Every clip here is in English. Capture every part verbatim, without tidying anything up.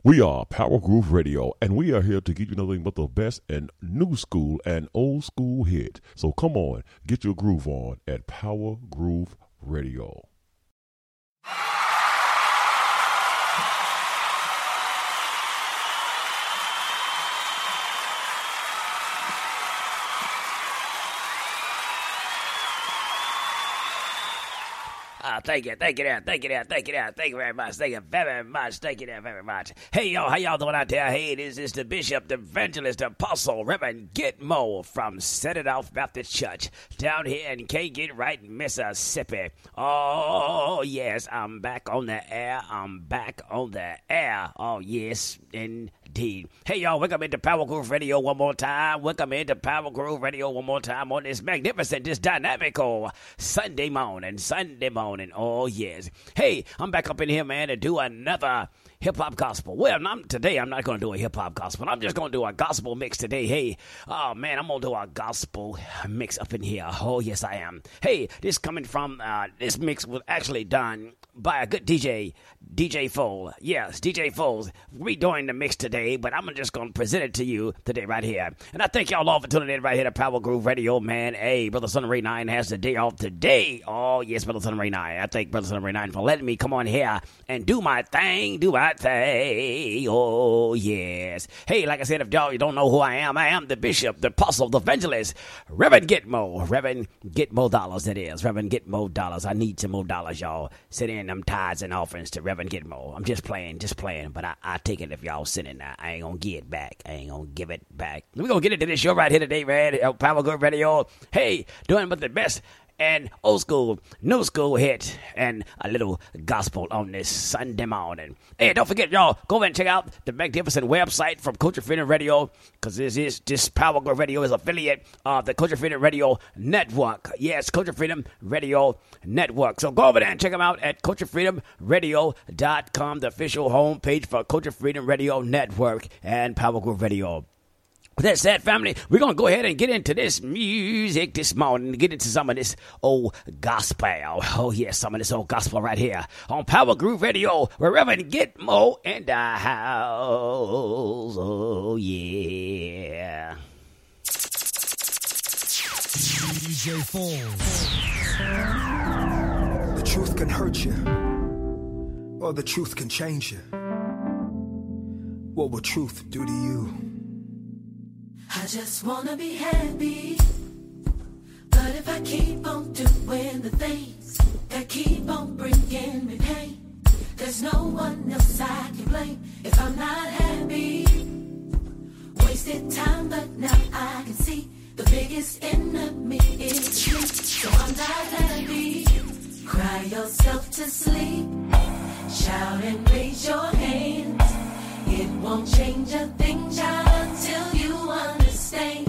We are Power Groove Radio, and we are here to give you nothing but the best and new school and old school hit. So come on, get your groove on at Power Groove Radio. Uh, thank you, thank you, there, thank you, there, thank you, there, thank you very much, thank you very much, thank you there very much. Hey, y'all, how y'all doing out there? Hey, this is the Bishop, the Evangelist, the Apostle, Reverend Gitmo from Set It Off Baptist Church down here in Can't Get Right, Mississippi. Oh, yes, I'm back on the air, I'm back on the air. Oh, yes, indeed. Hey, y'all, welcome into Power Groove Radio one more time. Welcome into Power Groove Radio one more time on this magnificent, this dynamical Sunday morning, Sunday morning. Oh, yes. Hey, I'm back up in here, man, to do another hip-hop gospel. Well, I'm, today I'm not going to do a hip-hop gospel. I'm just going to do a gospel mix today. Hey, oh, man, I'm going to do a gospel mix up in here. Oh, yes, I am. Hey, this coming from, uh, this mix was actually done by a good D J, D J Foles. Yes, D J Foles. We doing the mix today, but I'm just going to present it to you today right here. And I thank y'all all for tuning in right here to Power Groove Radio, man. Hey, Brother Son of Ray nine has the day off today. Oh, yes, Brother Son of Ray nine. I thank Brother Son of Ray nine for letting me come on here and do my thing, do my thing. Oh, yes. Hey, like I said, if y'all you don't know who I am, I am the Bishop, the Apostle, the Evangelist, Reverend Gitmo. Reverend Gitmo Dollars, that is. Reverend Gitmo Dollars. I need some more dollars, y'all. Sit in them tithes and offerings to Reverend Gitmo. I'm just playing, just playing, but I, I take it if y'all send it now. I ain't gonna give it back. I ain't gonna give it back. We're gonna get into this show right here today, man. Power Good Radio. Hey, doing but the best and old school, new school hit, and a little gospel on this Sunday morning. Hey, don't forget, y'all, go ahead and check out the magnificent website from Culture Freedom Radio, because this is this Power Glove Radio is affiliate of the Culture Freedom Radio Network. Yes, Culture Freedom Radio Network. So go over there and check them out at culture freedom radio dot com, the official homepage for Culture Freedom Radio Network and Power Glove Radio. With that said, family, we're going to go ahead and get into this music this morning, get into some of this old gospel. Oh, yes, some of this old gospel right here on Power Groove Radio, wherever you get more in the house. Oh, yeah. D J Foles. The truth can hurt you, or the truth can change you. What will truth do to you? I just wanna be happy, but if I keep on doing the things that keep on bringing me pain, there's no one else I can blame if I'm not happy. Wasted time, but now I can see the biggest enemy is me, so I'm not happy. Cry yourself to sleep, shout and raise your hands. It won't change a thing, child, until you understand.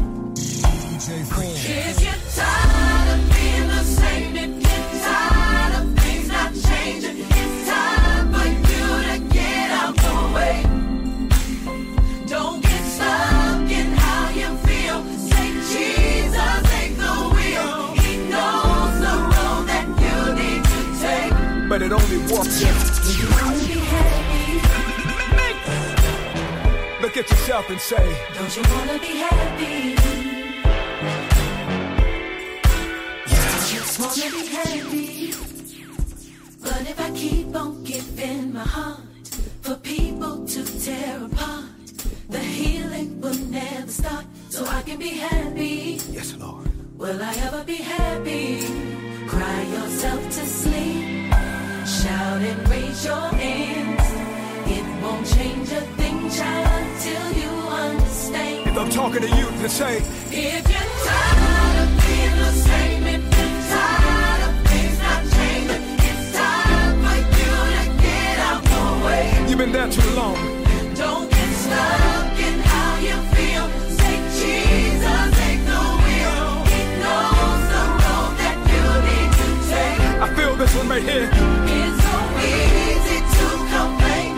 If you're tired of being the same, if you're tired of things not changing, it's time for you to get out the way. Don't get stuck in how you feel. Say Jesus, take the wheel. He knows the road that you need to take. But it only works if you want to be happy. Look at yourself and say, don't you wanna be happy? Yeah. I just wanna be happy. But if I keep on giving my heart for people to tear apart, the healing will never start. So I can be happy. Yes, Lord. Will I ever be happy? Cry yourself to sleep, shout and raise your hands. It won't change a thing, child, until you understand. If I'm talking to you, to say, if you're tired of being the same, if you're tired of things not changing, it's time for you to get out the way. You've been there too long. Don't get stuck in how you feel. Say, Jesus, take the wheel. He knows the road that you need to take. I feel this one right here. It's so easy to complain.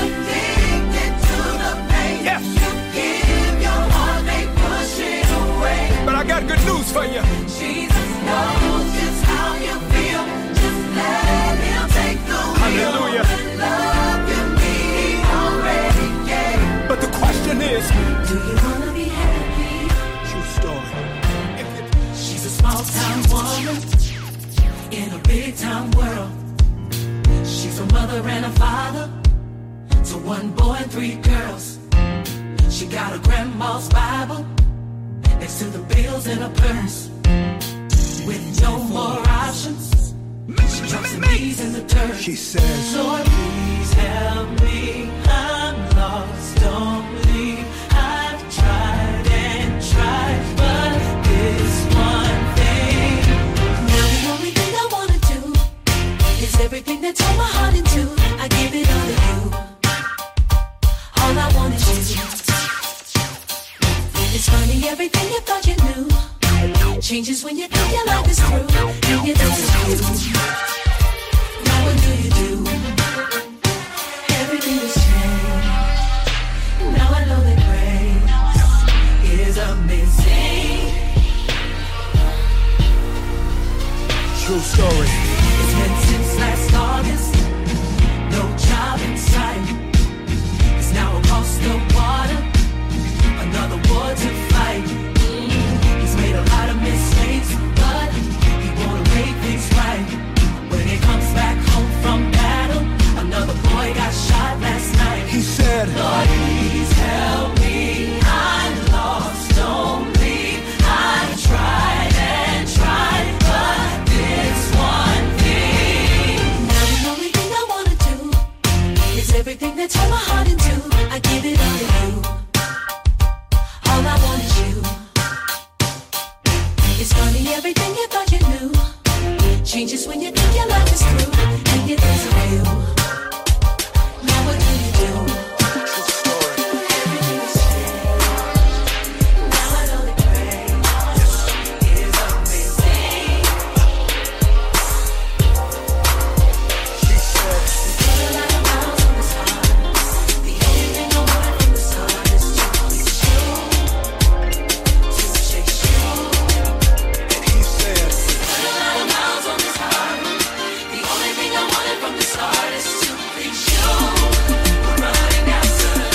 Yes. You give your heart, they push it away. But I got good news for you. Jesus knows just how you feel. Just let him take the wheel. Hallelujah. The love you need, he already mother and a father to one boy and three girls. She got her grandma's Bible next to the bills in her purse. With no more options, she drops her knees in the dirt. She says, Lord, please help me, I'm lost, don't leave. I've tried and tried, but this one thing. Now the only thing I wanna do is everything that tore my heart into. I give it all to you. All I want is you. It's funny, everything you thought you knew changes when you think your life is through. And you don't do. Now what do you do? Everything has changed. Now I know that grace is amazing. true story. It's been since last August. No job in sight. It's now across the water. Another war to fight. Mm, he's made a lot of mistakes, but he wanna make things right. When he comes back home from battle, another boy got shot last night. He said, Lord, please help me. I'm lost, don't leave. I've tried and tried, but this one thing. Now the only thing I wanna do is everything that tore my heart into. I give it all to you. All I want is you. It's funny, everything you thought you knew changes when you think your life is through and you lose a view. Now what do you do? Everything is changed. Now I know the grace is amazing. she said, Put a lot of miles on this heart. The only thing I wanted from the start is to please you, to chase you. and he said, Put a lot of miles on this heart. The only thing I wanted from the start is to please you. We're running after you.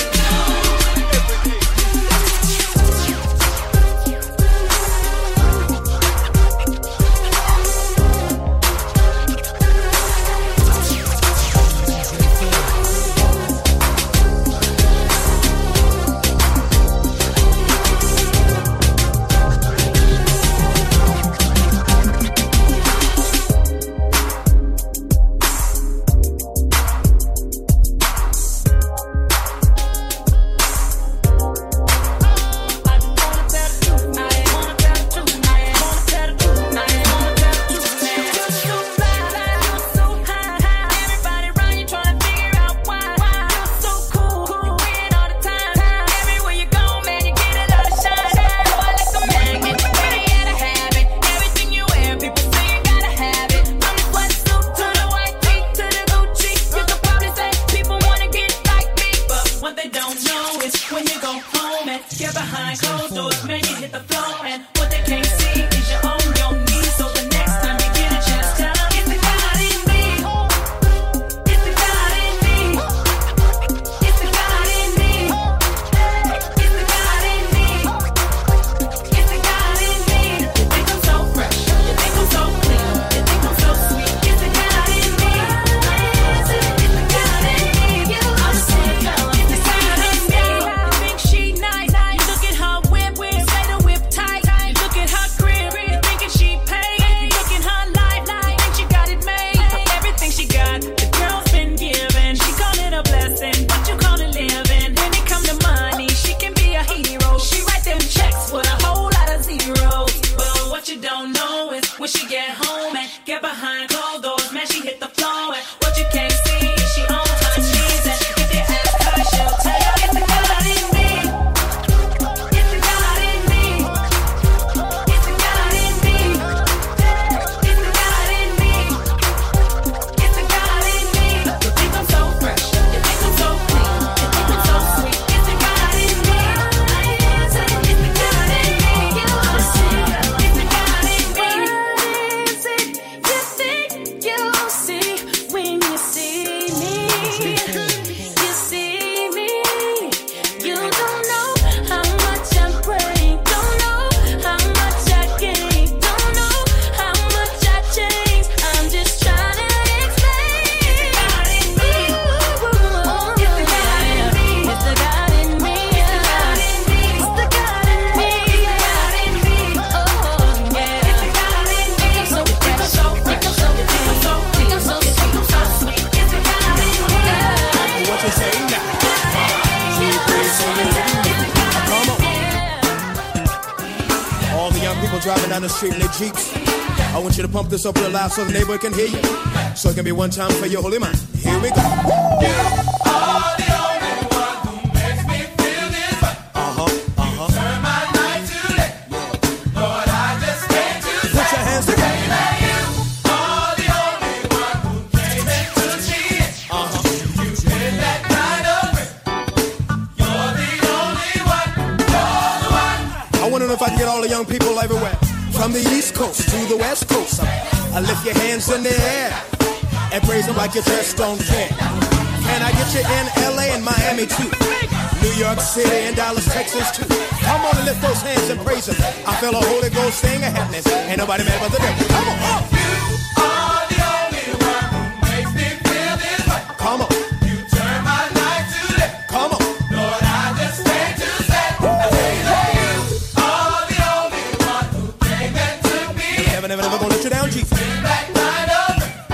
driving down the street in their Jeeps. I want you to pump this up real loud so the neighbor can hear you. So it can be one time for your holy mind. Here we go. You are the only one who makes me feel this way. Uh-huh, uh-huh. Turn my night to day. Lord, I just came to say. Put your hands together. You are the only one who came into me. Uh-huh. You did that kind of way. You're the only one. You're the one. I want to know if I can get all the young people everywhere. From the East Coast to the West Coast, I lift your hands in the air and praise them like you just don't care. Can I get you in L A and Miami too? New York City and Dallas, Texas too. Come on and lift those hands and praise them. I feel a Holy Ghost thing happening. Ain't nobody mad about the devil. Come on, up. You are the only one who makes me feel this way. Come on. You turn my night to day. Come on. Lord, I just came to say, I say that you are the only one who came and took me. Never, never, never gonna let you down, Jesus. That kind of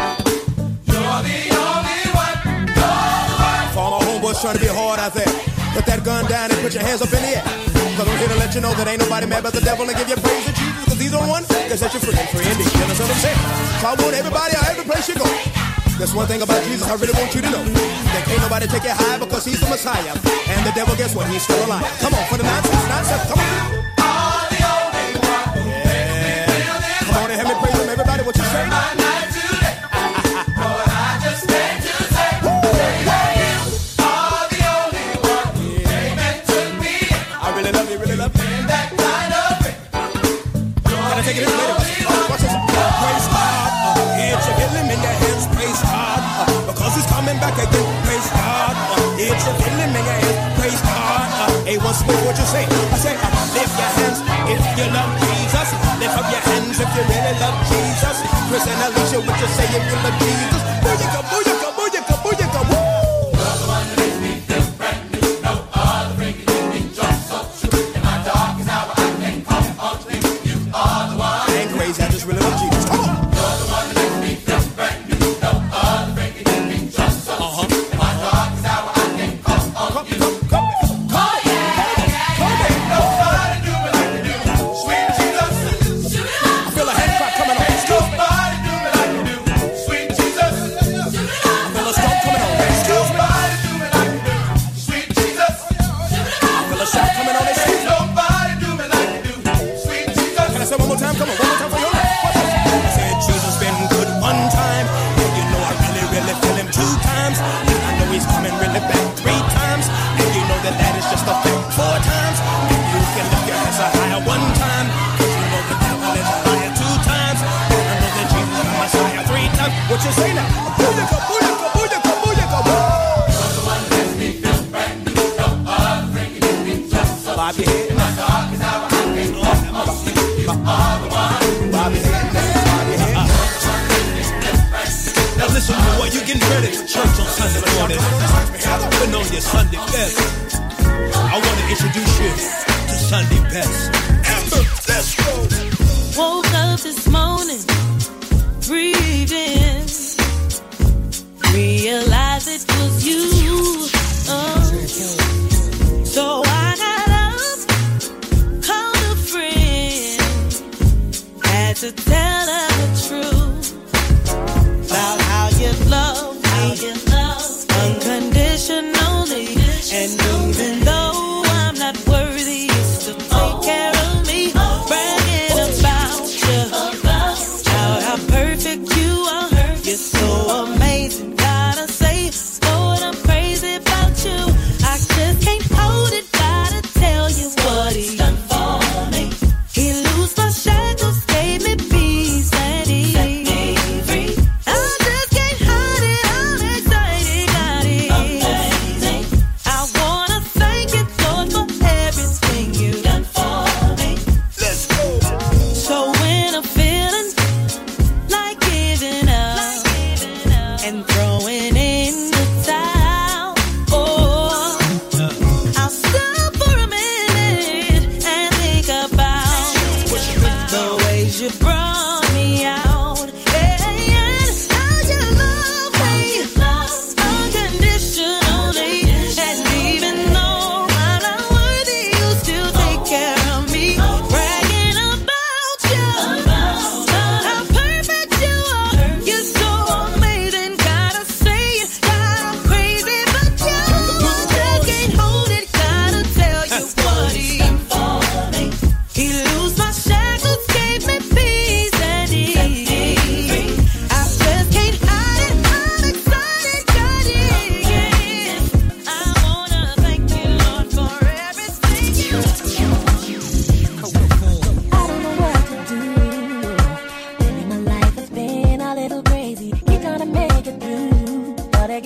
you're the only one. You're the one. For all my homeboys trying to be hard out there, put that gun down and put your hands up in the air. Cause I'm here to let you know that ain't nobody mad about the devil and give you praise to Jesus. Cause he's the one that set you free and free indeed. You know what I'm saying? So I want everybody out every place you go. That's one thing about Jesus I really want you to know. That can't nobody take you high because he's the Messiah. And the devil, guess what? He's still alive. Come on, for the nine six nine seven, come on. All the only one who makes me feel this way. Come on and help me praise him, everybody. What you say? My night today. Lord, I just came to say that you are the only one who came and took me. I really love you, really love you. In that kind of way. Can I take it in later? Watch this. Praise God. Uh, it's a feeling in your hands. Praise God. Uh, because he's coming back again. Praise God. Uh, it's a feeling in your hands. Praise God. Uh, hey, once more, what you say? I say, uh, lift your hands if you love Jesus. Lift up your hands if you really love Jesus. Chris and Alicia, what you say if you love Jesus? Booyaka, booyaka, booyaka, booyaka, woo! You're the one that makes me feel brand new. No other bringing me joy so true. In my darkest hour, I can come on to you. You are the one. I ain't crazy, I just really love Jesus. Come on! You're the one that makes me feel brand new. No other bringing me joy so true. In my darkest hour, I can come on to you. Come, come, come, come, oh, yeah, yeah, come yeah. Ain't nobody do me like you do. Sweet Jesus. I feel a hand clap coming on. Excuse me. Nobody do me like you do. Sweet Jesus. I feel a storm coming on. Excuse me. Nobody do me like you do. Sweet Jesus. I feel a shout coming on. Excuse me. Nobody do me like you do. Sweet Jesus. Can I say one more time? Come on, one more time for your life. I said Jesus been good one time. And you know I really, really feel him two times. And I know he's coming really back three times. And you know that that is just a fact four times. And you can lift your hands higher one time. Cause you know the devil is a liar two times. And I know that Jesus is Messiah three times. What you say now? Booyaka, booyaka, booyaka, booyaka, woo! You're the one that makes me feel brand new. No other bringing me just so. Bob your head. In my darkest hour, I can come on to you. You are the one. Bob your head. Bob your head. Now listen, boy, you getting ready for church on Sunday morning. Putting on your Sunday best. I want to introduce you to Sunday best. Amber, let's go. Woke up this morning, breathed in, realized it was you. Oh. So I got up, called a friend, had to tell her the truth about how you love me, unconditionally, and even though I'm not worthy, you still take care of me, bragging about you, about how perfect you are. You're so amazing, gotta say, Lord, I'm crazy about you. I just can't hold it, gotta tell you what he's done for me. He loosed my shackles, gave me peace.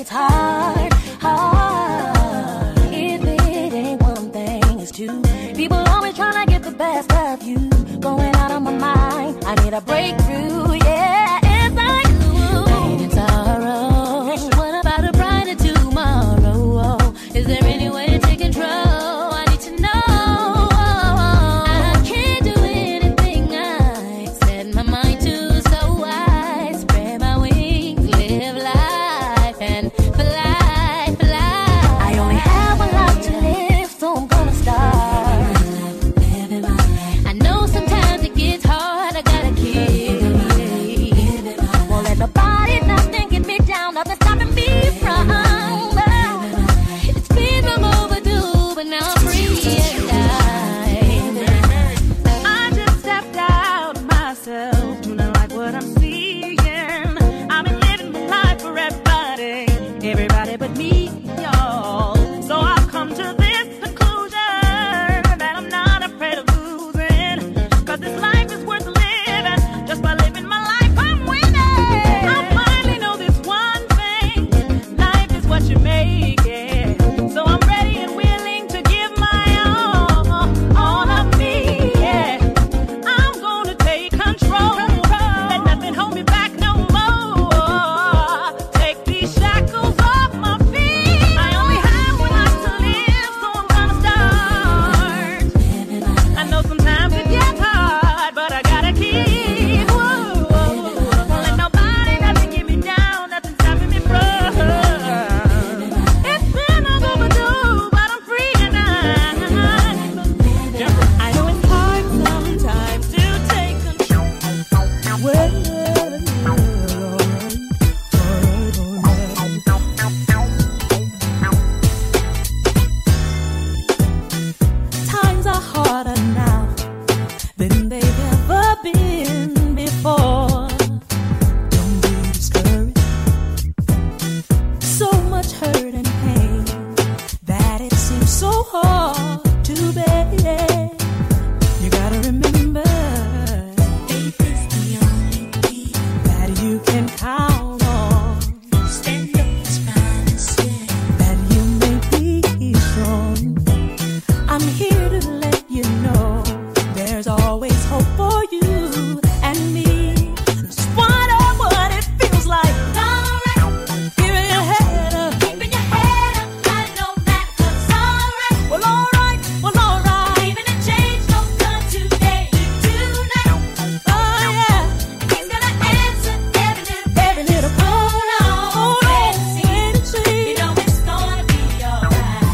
it's hard, hard. If it ain't one thing, it's two. People always trying to get the best of you. Going out of my mind, I need a breakthrough, yeah, it's like you. Pain and sorrow, what about a brighter tomorrow? Is there any way to take control? I need to know. I can't do anything I set my mind to, so I spread my wings, live life and fly, fly. I only have one life to live, so I'm gonna start living my life. I know sometimes it gets hard, I gotta keep won't let nobody, nothing get me down, nothing stopping me from. It's been long overdue, but now I'm free and I just stepped out myself, do not like what I'm seeing. I've been living my life for everybody, everybody but me, y'all. So I've come to this conclusion that I'm not afraid of losing, cause this life is worth living. Just by living my life, I'm winning. I finally know this one thing, life is what you make it. So I'm ready and willing to give my all, all of me, yeah. I'm gonna take control, let nothing hold me back no more. Take these shackles off my feet. I only have one life to live, so I'm gonna start. I know sometimes it gets hard, but I gotta keep. Whoa, whoa. Won't let nobody, nothing get me down, nothing stopping me from. It's been long overdue, but I'm free tonight. I know it's hard sometimes to take control. Well, times are harder now than they've ever been before. Don't be discouraged. So much hurt and pain that it seems so hard to bear. You gotta remember, faith is the only key that you can count on. Stand up as fine and say that you may be strong. I'm here to let you know there's always hope for you and me. In spite of what it feels like, keeping your head up, keeping your head up. I know that looks alright. Well, alright, well, alright. Even a change don't come today, tonight. Oh yeah, he's gonna answer every little, every little. Hold on, hold on, wait and see. You know it's gonna be alright.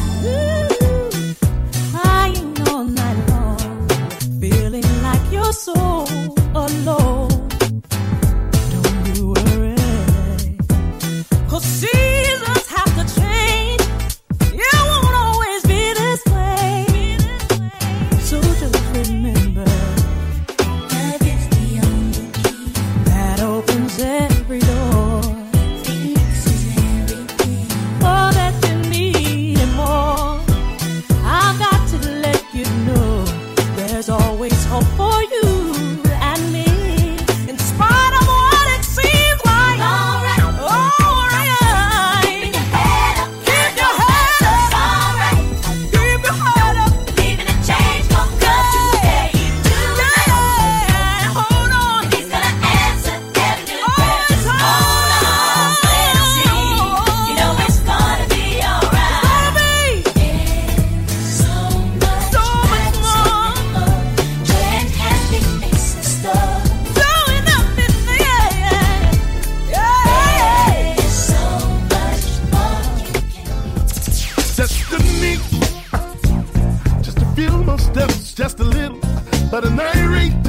Crying all night long, feeling like you're so alone. Don't you worry, cause seasons have to change. You won't always be this way. So just remember, love is the only key that opens every door. This is everything, all that you need and more. I've got to let you know there's always hope for you and me. In spite of what it seems like. Alright, alright. Keeping your head up, keep your head up. Alright, keep your head up. Even a change don't come today, tonight. Yeah, hold on. He's gonna answer every little prayer. Just hold on, wait and see. You know it's gonna be alright. There's so much, so much more. Joy and happiness in store. Growing up in the air, yeah. There's so much more you can Destiny. Just a few more steps, just a little, but an irate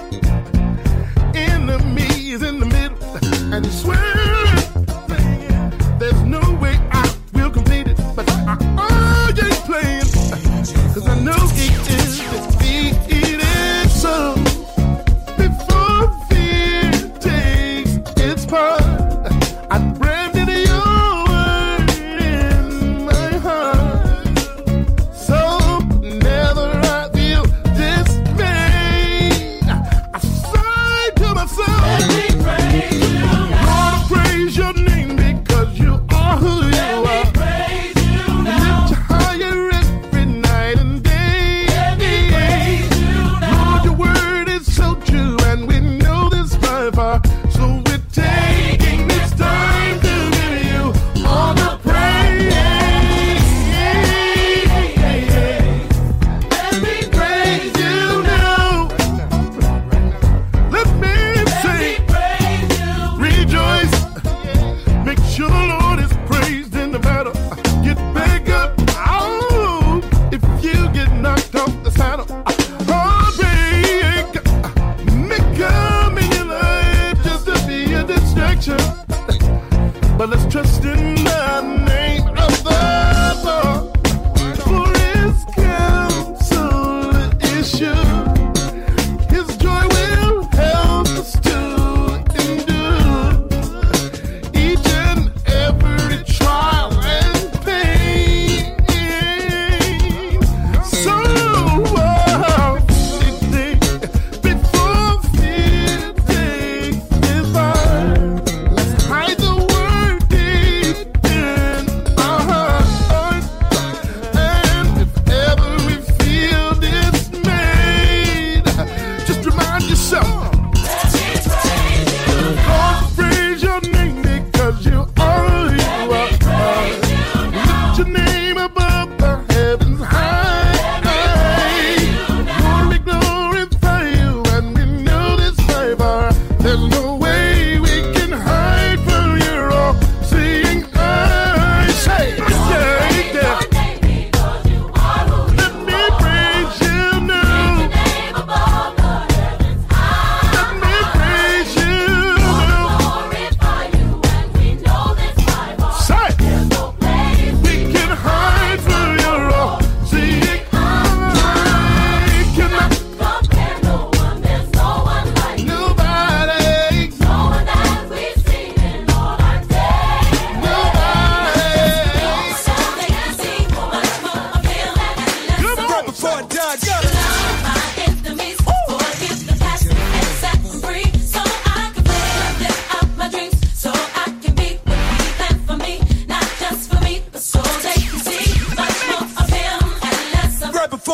enemy is in the middle, and he swears there's no way I will complete it, but I, I ain't playing, cause I know it is defeated. So before fear takes its part, I branded your word in my heart. So never I feel dismay. I sigh to myself, Lord, I pray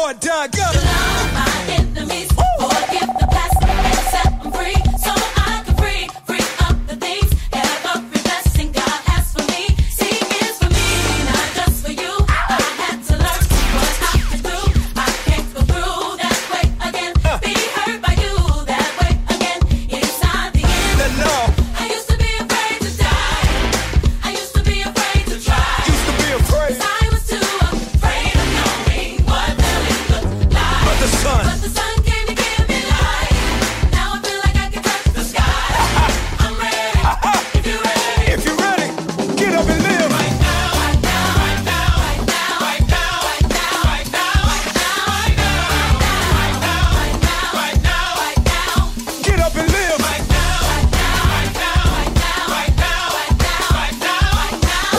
before I die, I gotta love my enemies, forgive the past, and set them free, so I can free, free up the things that every blessing God has for me. See, it's for me, not just for you. I had to learn what I can do. I can't go through that way again. Be hurt by you that way again. It's not the end. no. I used to be afraid to die. I used to be afraid to try. Used to be afraid. I was too afraid of knowing what really looked like. But the sun, But the sun came to give me light. Now I feel like I can touch the sky. I'm ready. If you're ready. if you're ready, get up and live. Right now, right now, right now, right now, right now, right now, right now, right now, right now, right now, right now, right now, right now. Get up and live. Right now, right now, right now, right now, right now, right now, right now, right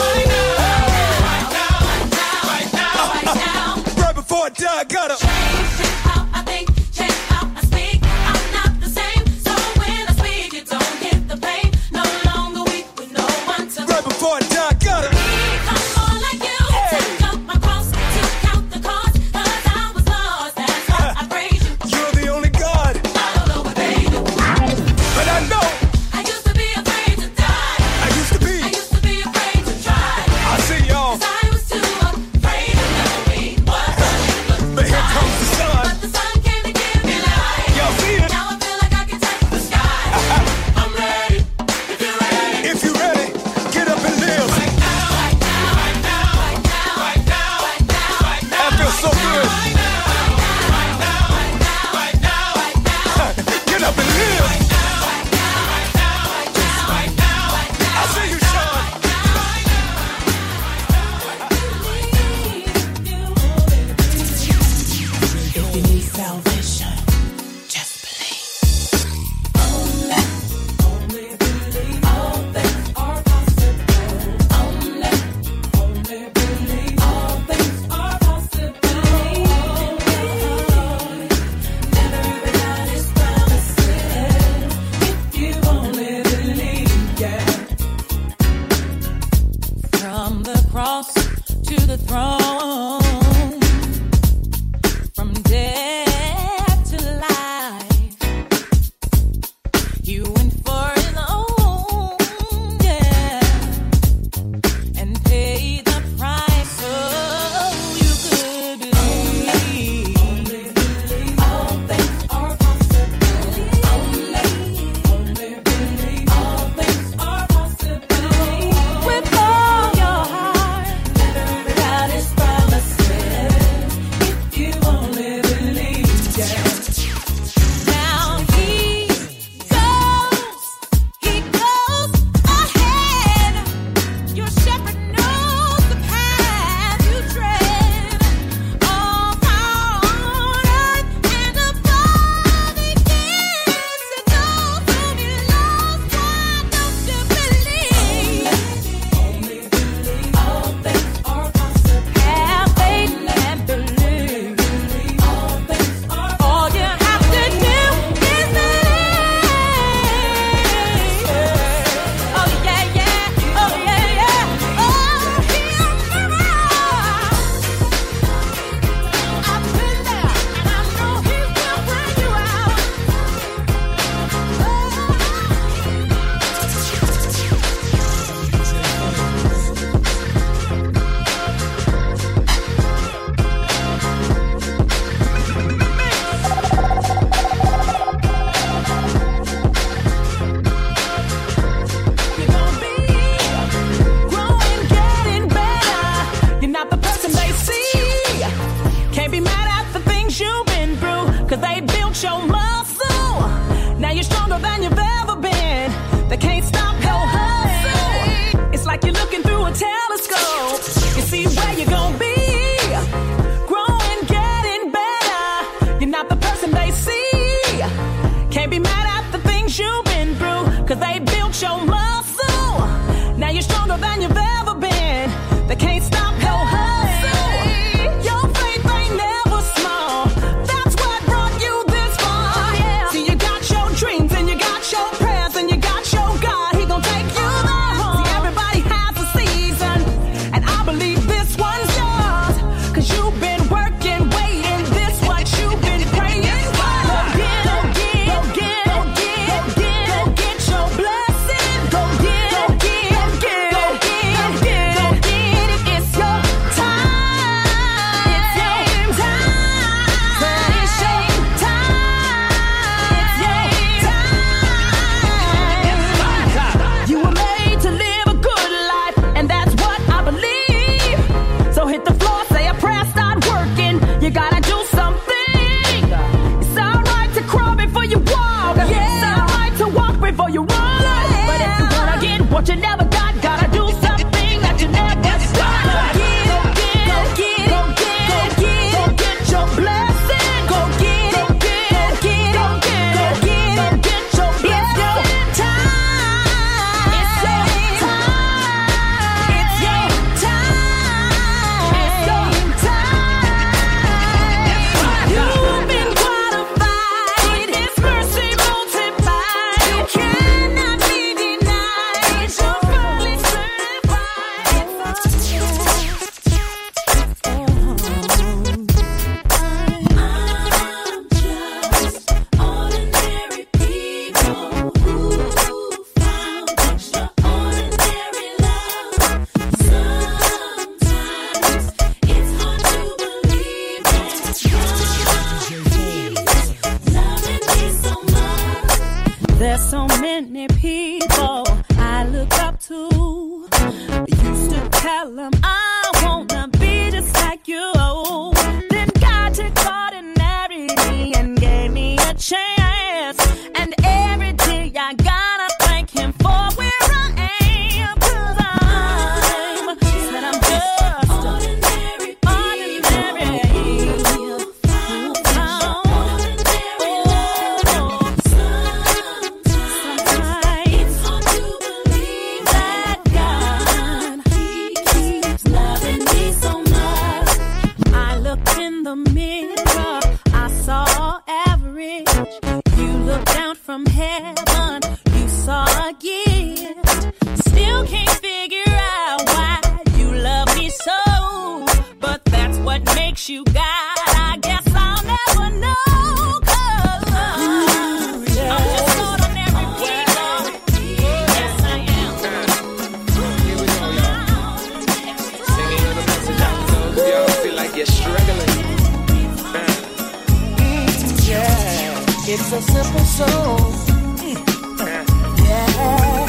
now, right now, right now. Right before I die, I gotta Change how I think, change how I speak. I'm not the same, so when I speak, you don't get the pain. No longer weak with no one to right before I die, I gotta come on like you. Take up my cross to count the cost, 'cause I was lost. That's why I praise you. You're the only God. I don't know what they do. But I know I used to be afraid to die. I used to be. I used to be afraid to try. I see y'all. 'Cause I was too afraid of knowing what really looked But here like. comes the sun. But the sun came to give me light. Y'all see it? Now I feel like I can touch the sky. I'm ready. If you're ready. If you're ready, get up and live. Right now, right now, right now, right now, right now, right now, right now. I feel so good. Right now, right now, right now, right now, right now, right now. Get up and live. Right now, right now, right now, right now, right now, right now. I see you, Sean. If you need salvation, just believe. Only, only believe. All things are possible. Only, only believe. All things are possible. Never without His promises. If you only believe, yeah. From the cross to the throne. From death to life, you went for it all, yeah, and paid the price so you could believe. Only believe. All things are possible. Only, only believe. All things are possible. With all your heart, never without His promises. what you got. I guess I'll never know. 'Cause I'm just ordinary people. Yes, I am. Here we go, y'all. Singing on the message out to those of y'all who feel like you're struggling. Yeah, it's a simple song. Yeah.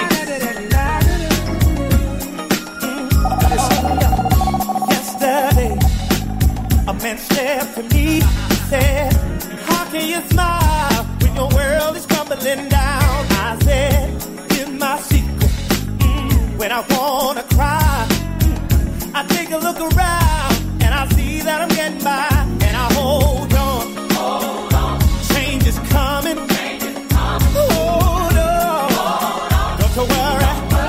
Yesterday, a man stepped to me and said, how can you smile when your world is crumbling down? I said, here's my secret. Mm, when I wanna cry, mm, I take a look around and I see that I'm getting by, and I hold on. Hold on. Change is coming. Change is coming. Hold on. Hold on. Don't you worry.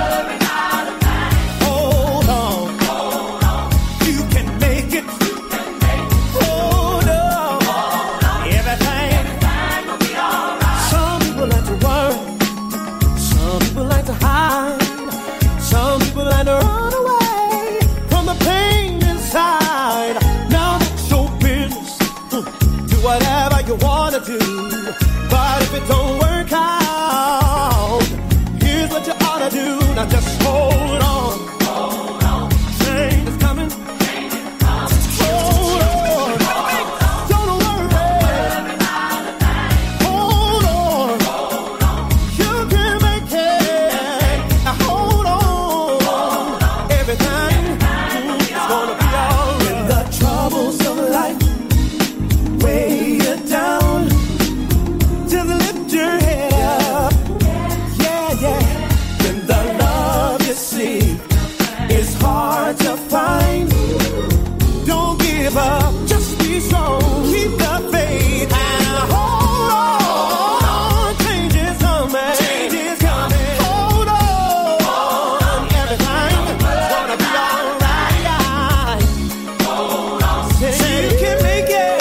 Whatever you wanna do, but if it don't work out, here's what you ought to do. Now just hold on. Hold on. Change is coming. Change is coming. Hold on. Don't worry. Hold on. Hold on. You can make it. Now hold on. Everything is gonna be alright. When the troubles of life weigh you down, just lift your head up. Yeah, yeah. When the love you seek is hard to find, don't give up. Just be strong. Keep the faith and hold on. Change is coming. Change is coming. Hold on. Everything's gonna be alright. Hold on. Say you can make it.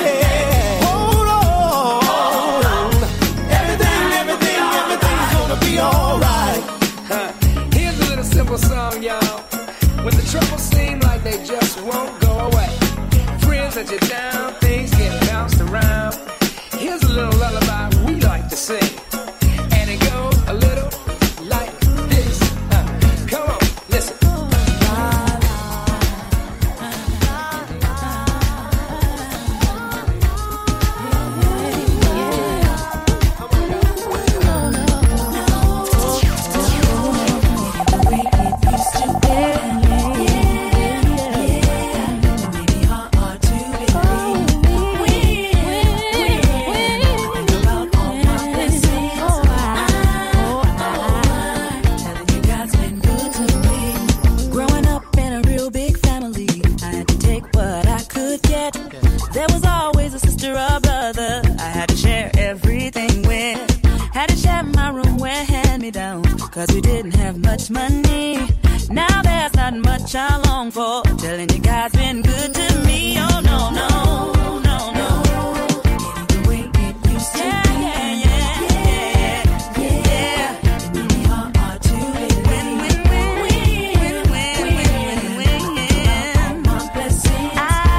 Song, y'all. When the troubles seem like they just won't go away, friends let you down, things get bounced around. Here's a little lullaby we like to sing, and it goes a little like this. Uh, come on, listen. Cause we didn't have much money. Now there's not much I long for. Telling you God's been good to me. Oh no, no, no, no. The way it used to be. Yeah, yeah, yeah, yeah, yeah. And we all are too. Win, win, win, win, win, win, win, win. My blessings.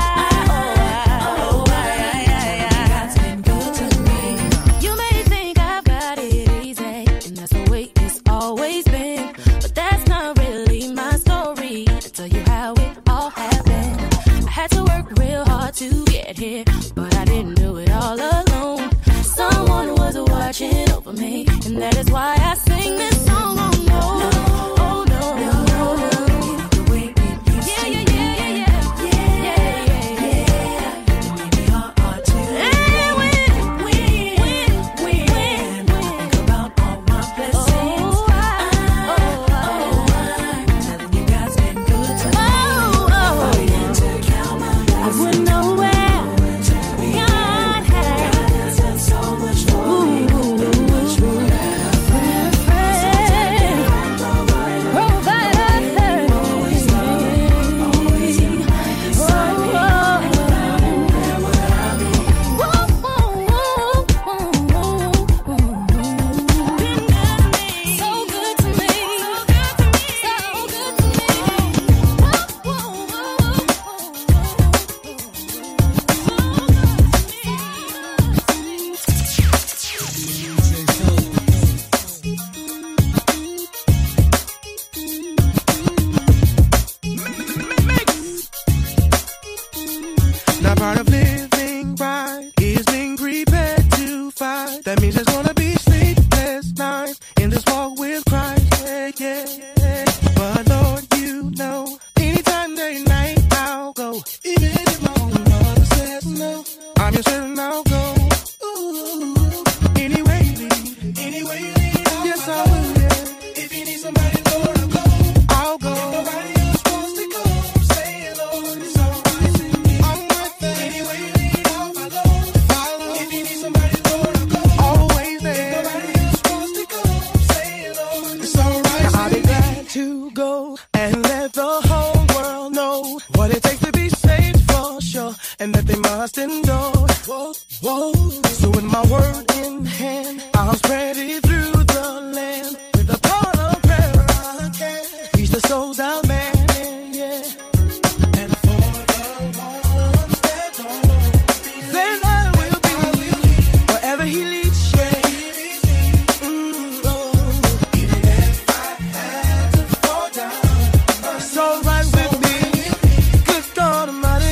Oh, God's been good to me. You may think I've got it easy, and that's the way it's always been, but that's not really my story. To tell you how it all happened, I had to work real hard to get here, but I didn't do it all alone. Someone was watching over me, and that is why I sing this song. Oh no, oh no, no, no, no. The way it used yeah, to yeah, yeah, yeah, yeah, yeah, yeah, yeah, yeah. Maybe our heart too. Hey, win, win, win, win, win. Think about all my blessings. Oh, I, oh, I, telling you God's been good to me. Oh, oh, if I had to count my blessings, I wouldn't know where God has done so much for me. Ooh, much more than I and that they must endure. Whoa, whoa. So with my word in hand, I'll spread it through the land. With the power of prayer, I can reach the soul's out man, yeah. And for the ones that don't know, then I will be wherever he leads, yeah. Mm, oh. Even if I had to fall down, it's all right with me. Good God Almighty.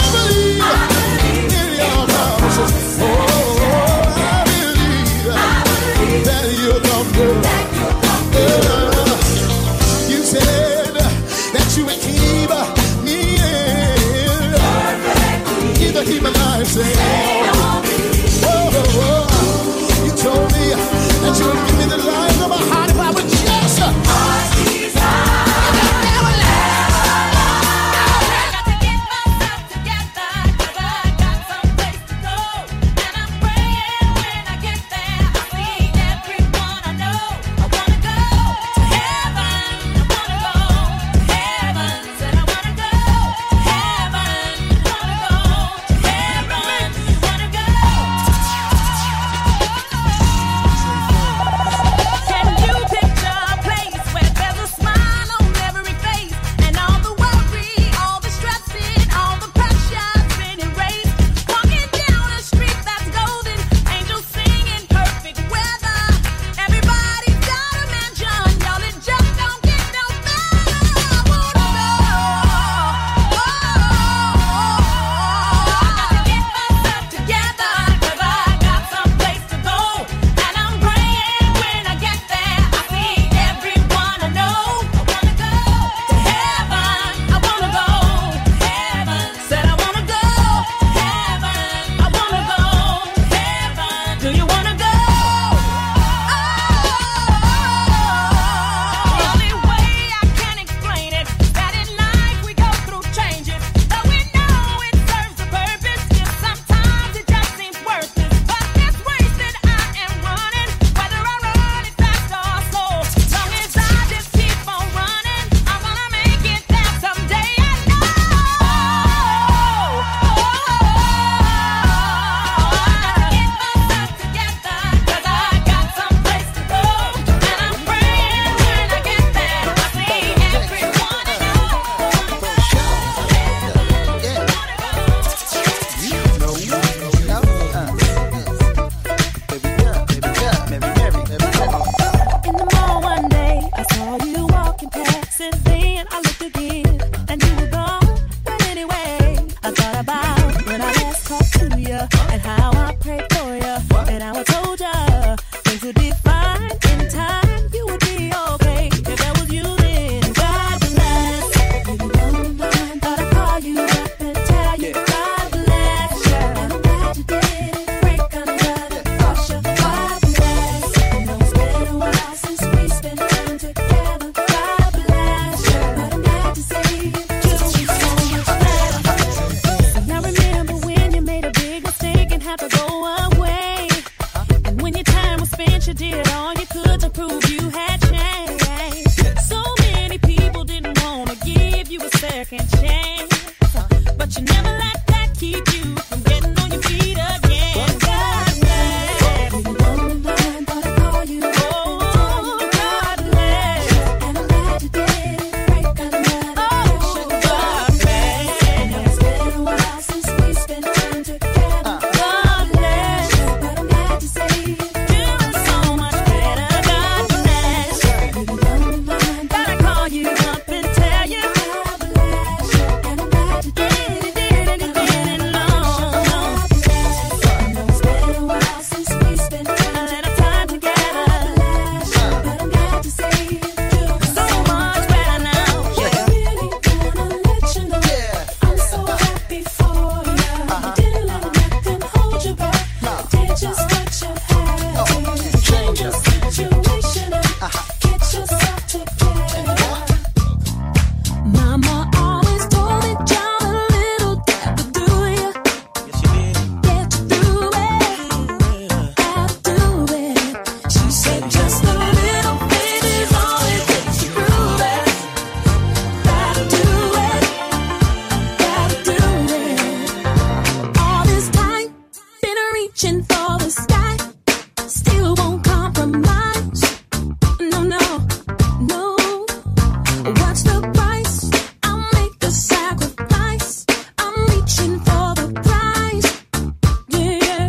I prayed for you, and I told ya things would be fine in time. You would be okay if that was you then. God bless. You don't mind, thought I'd call you up and tell you God bless you. And I'm glad you didn't break under the pressure. God bless. I know it's been a while since we spent time together. God bless you, but I'm glad to say you do so much better. And I remember when you made a big mistake and had to go away. And when your time was spent, you did all you could to prove you had changed. So many people didn't want to give you a second chance, but you never let that keep you from getting on your feet again. God bless. You don't mind, but I call you. Oh, God bless. And I'm glad you didn't break under the pressure. God bless. I know it's been a while since we spent time together. God bless. But I'm glad to say you're doing so much better. God bless. You don't mind, but I call you up and tell you God bless. And I'm glad you did it, did it, did it, long. God bless. I know it's been a while since we spent a little time together. But I'm glad to say you're doing so much better now. I really wanna let you know I'm so happy for you. You didn't let nothing hold you back. Did just what you had to. Change the situation and get yourself together. Mama always told me, John, a little that would do you. Get you through it. Gotta do it. She said, just a little bit is all it takes to prove it. Gotta do it. Gotta do it. All this time, been reaching for the sky. Still won't compromise. No, no, no. What's the price? I'll make the sacrifice. I'm reaching for the prize. Yeah, yeah.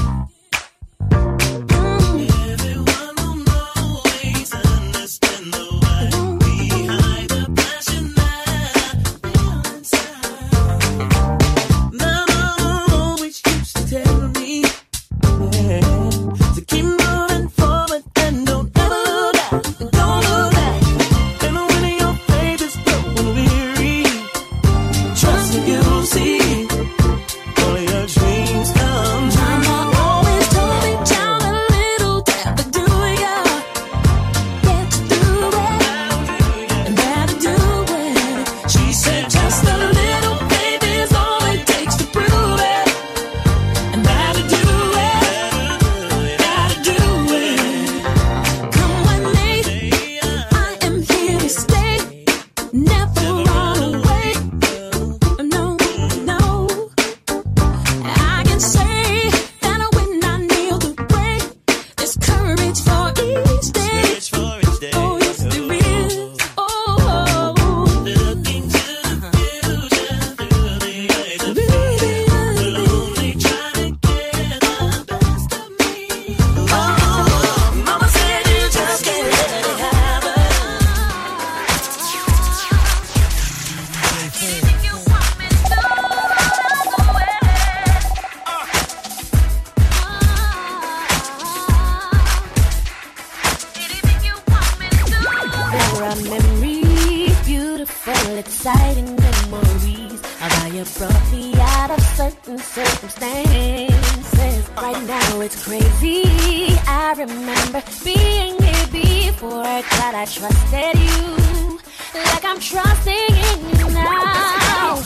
Mm. Everyone will always understand the why behind the passion that I feel inside. Mama always used to tell me, yeah, to keep moving forward and don't ever look back. Don't look back. And when your faith is growing weary, trust me, you'll see all your dreams come true. Mama always told me, John, a little that would do ya. Get you through it, and that'll do it. She said, just a little faith is all it takes to prove it, and that'll do it. Gotta do it. Come with me, I am here to stay. Never run away. No, no. I can say that when I kneel to pray, there's courage for each day. Oh, yes, there is. Oh, looking to the future through the eyes of faith. Will only try to get the best of me. Oh, Mama said you just can't let it happen. Anything you want me to do, I'll do it. Anything you want me to do. There are memories, beautiful, exciting memories of how you brought me out of certain circumstances. Right now it's crazy. I remember being here before, glad I trusted you, like I'm trusting in you now.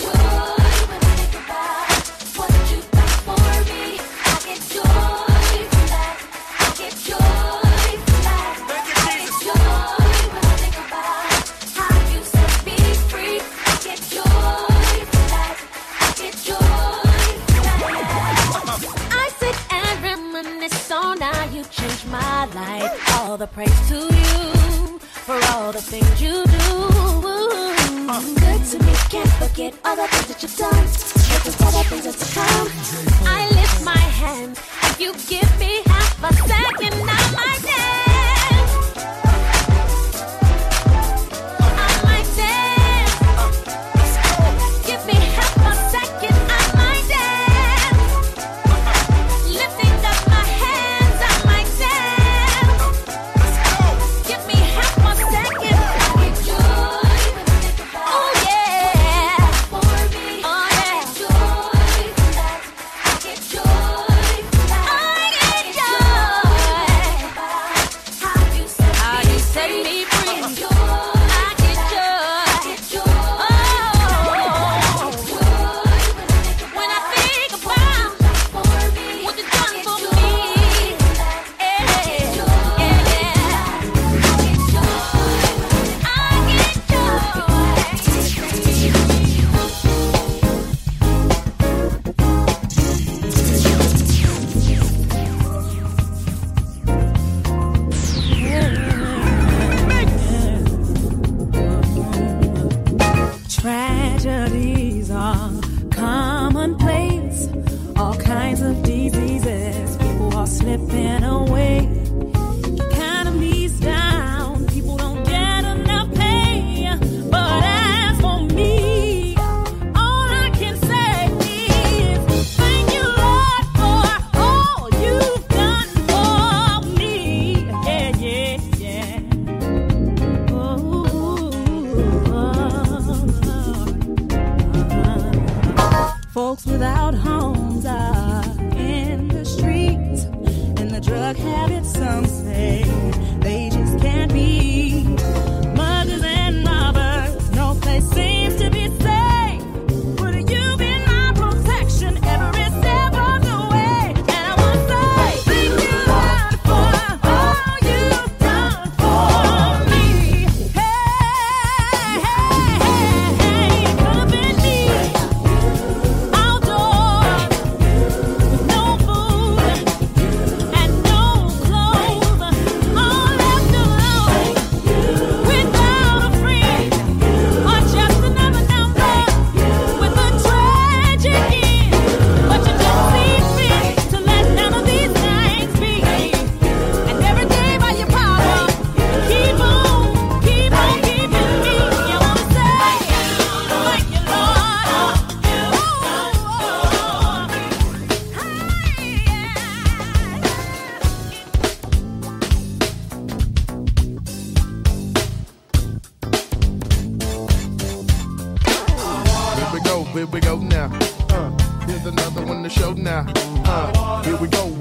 What you done for me, I get joy from that. I get joy from that. I get joy when I think about how you set me free. I get joy from that. I get joy from that. I sit and reminisce on how you changed my life. All the praise to you for all the things you do. Good to me, can't forget all the things that you've done. Looking for the things that's to come. I lift my hands. If you give me half a second, I might dance. I might dance. Give me half a second, I might dance. Lift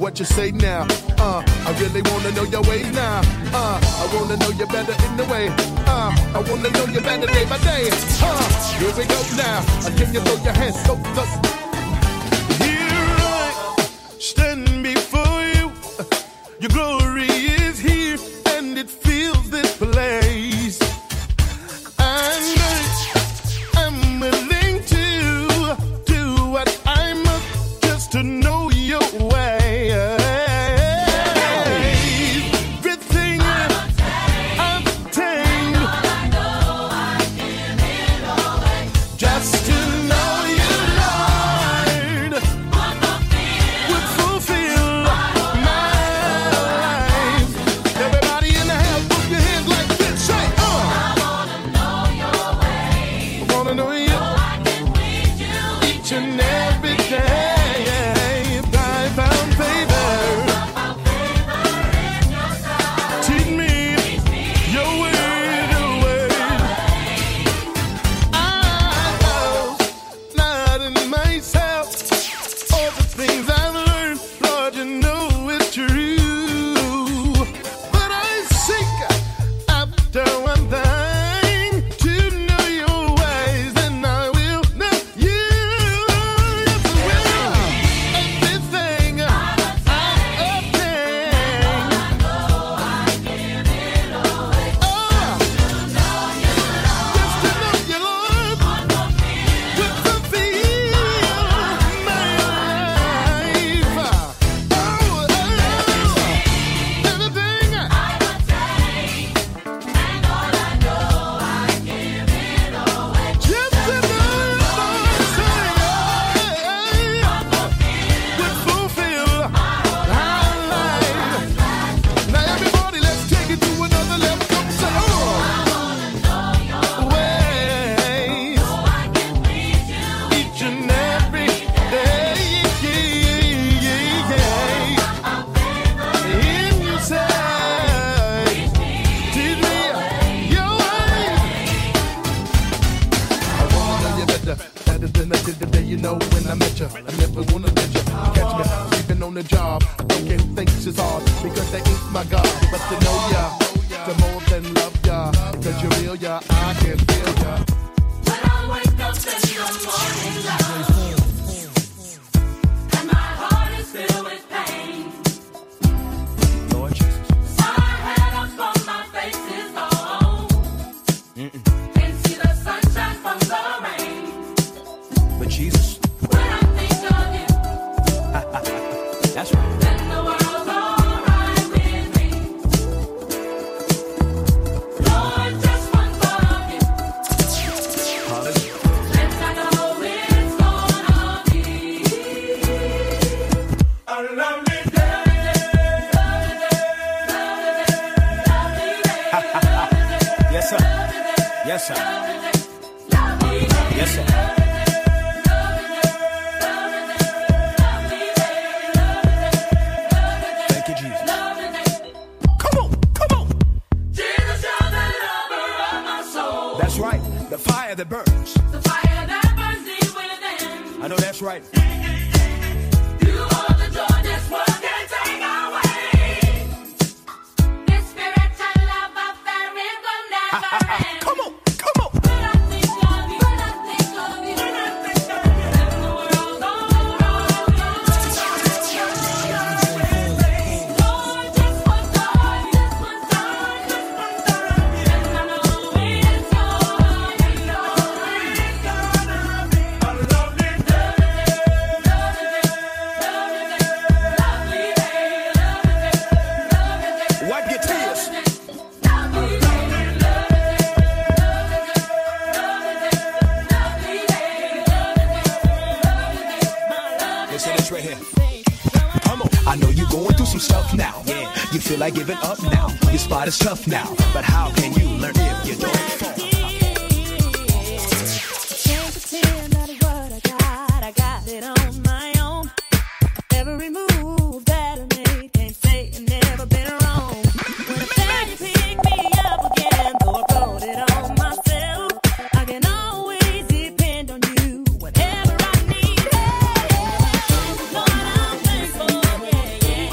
what you say now. Uh, I really wanna know your ways now. Uh, I wanna know you better in the way. Uh, I wanna know you better day by day. Uh, here we go now. Uh, can you throw your hands? Go, go. Here I stand before you. Uh, your glory is here, and it fills this place. And I, I'm willing to do what I must just to know your way. Everything I've obtained, just to know you, Lord, would fulfill my life. Everybody in the house, put your hands like this. Say, uh. I wanna know your way. I wanna know you. So I can please you each and every day. I found favor. Teach me your way, your way. I know not in myself all the things I've learned. Lord, you know it's true. But I seek after one thing, to know your ways, and I will know you. Yes, I will. Everything I obtain. Oh, just to know you, Lord, would fulfill my life. Oh, oh, everything I obtain, and all I know, I give it away. Just to know you, Lord, would fulfill my life. Now everybody, let's take it to another level. Come say, oh, ways, each and every day. In your sight, teach me your way. I wanna know you better, better than I did the day you know when I met you. I never wanna let you catch me sleeping on the job. Thinking things is hard because they ain't my God. But to know ya, to more than love ya, cause you're real ya, I can feel ya. When I wake up in the morning light, and my heart is filled with pain. Lord Jesus. My head up on my face is gone. Can see the sunshine from the rain. But Jesus, When I think of you, that's right. then the world's alright with me. Lord, just one thought of you, Hallelujah. and I know it's gonna be A lovely day. Yes, sir. Yes, sir. Yes, sir. Thank you, Jesus. Come on, come on. Jesus, you're the lover of my soul. That's right. The fire that burns. The fire that burns deep within. I know that's right. You are the joy this world can take away. This spiritual love affair, it will never end. Come on, come on. When I think of you, when I think of you, when I think of you, then the world's alright. Lord, just one time, just one time, just one time, and I know it's gonna be, it's gonna be A lovely day. Wipe your tears. Listen to this right here. Come on. I know you're going through some stuff now. Yeah. You feel like giving up now. Your spot is tough now. But how can you learn if you don't fall? Can't pretend that is what I got. I got it on my own. Every move that I made, can't say it never been wrong. When I found you pick me up again, though I wrote it on myself, I can always depend on you whenever I need help. Lord, I'm thankful, yeah, yeah.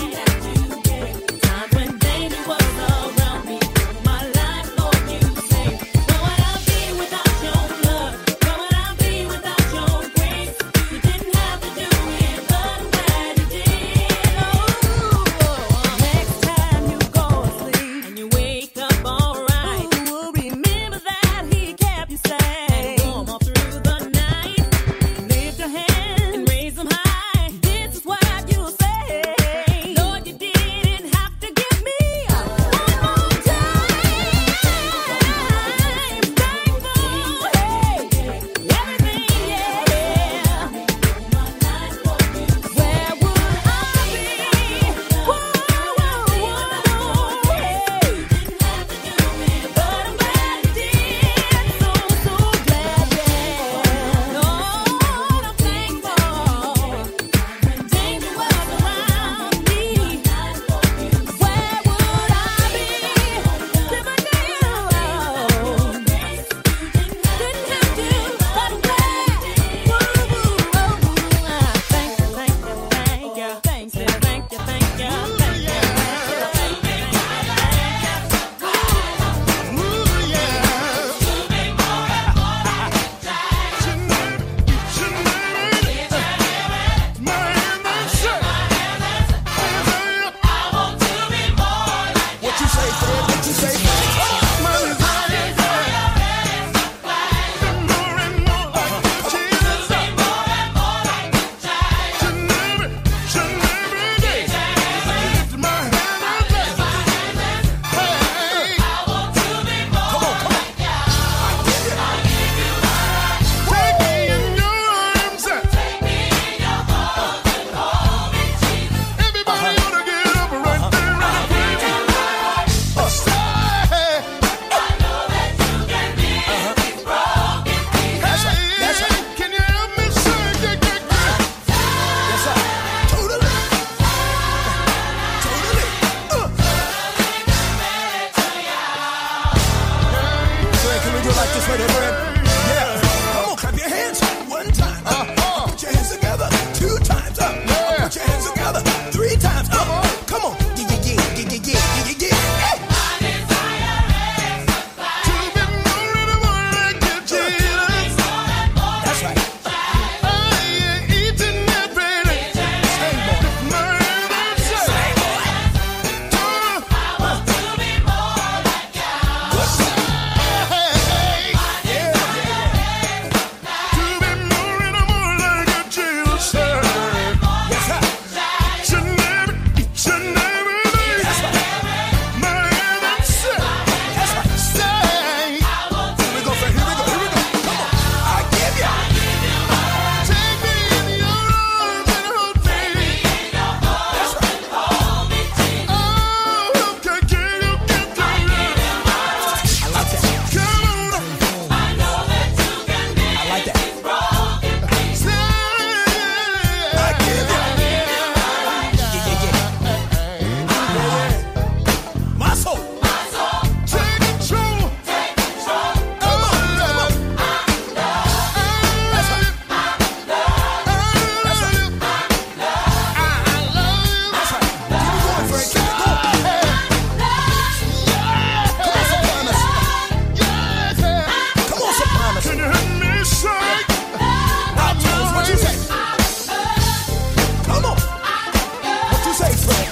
Fred.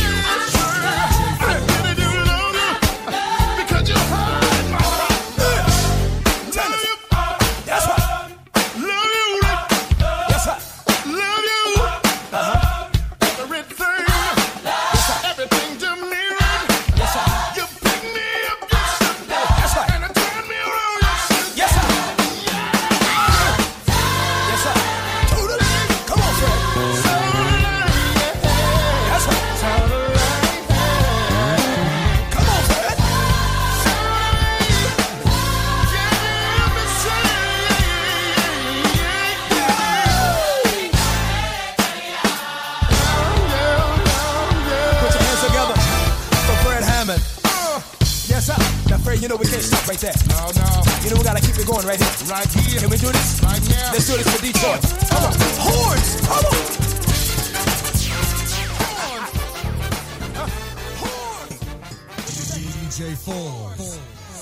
I really do love you because you heard my heart. Tell us. That's right. Love you, Yes, sir. love you. Uh-huh. Everything, Yes, sir. everything to me. Yes, sir. You pick me up, you shook me, That's right. and you turn me around, you shook me. Yes, sir. Yes, sir. Totally. Come on, Fred. That's right. Come on, Fred. Put your hands together for Fred Hammond. Yes, sir. Now, Fred, you know we can't stop right there. No, no, You know we gotta keep it going right here. right here, Can we do this? right now. Let's do this for Detroit. Come on. Horns. Come on. D J Foles.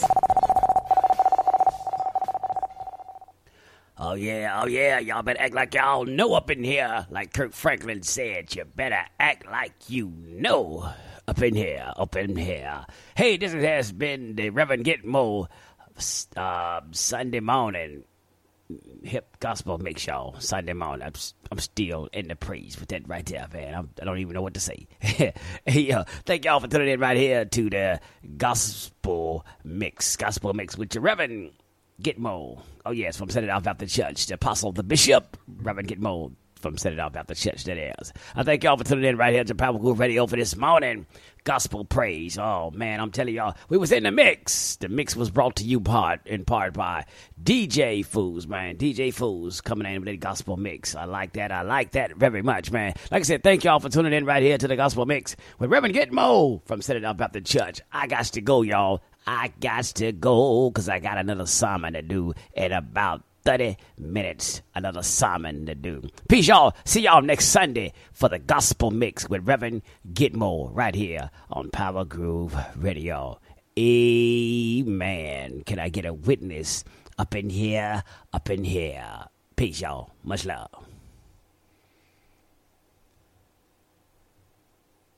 Oh yeah, oh yeah, y'all better act like y'all know up in here. Like Kirk Franklin said, you better act like you know up in here, up in here. Hey, this has been the Reverend Gitmo uh, Sunday morning hip gospel mix, y'all. Sunday morning. I'm, I'm still in the praise with that right there, man. I'm, I don't even know what to say. Hey, uh, thank y'all for tuning in right here to the gospel mix, gospel mix with your Reverend Gitmo. Oh, yes, from Set It Out Baptist Church, the apostle, the bishop, Reverend Gitmo from Set It Out Baptist Church, that is. I thank y'all for tuning in right here to Power Groove Radio for this morning. Gospel praise. Oh, man, I'm telling y'all, we was in the mix. The mix was brought to you part in part by D J Fools, man. D J Fools coming in with the gospel mix. I like that. I like that very much, man. Like I said, thank y'all for tuning in right here to the gospel mix with Reverend Gitmo from Set It Out Baptist Church. I got to go, y'all. I got to go because I got another sermon to do in about thirty minutes. Another sermon to do. Peace, y'all. See y'all next Sunday for the gospel mix with Reverend Gitmo right here on Power Groove Radio. Amen. Can I get a witness up in here? Up in here. Peace, y'all. Much love.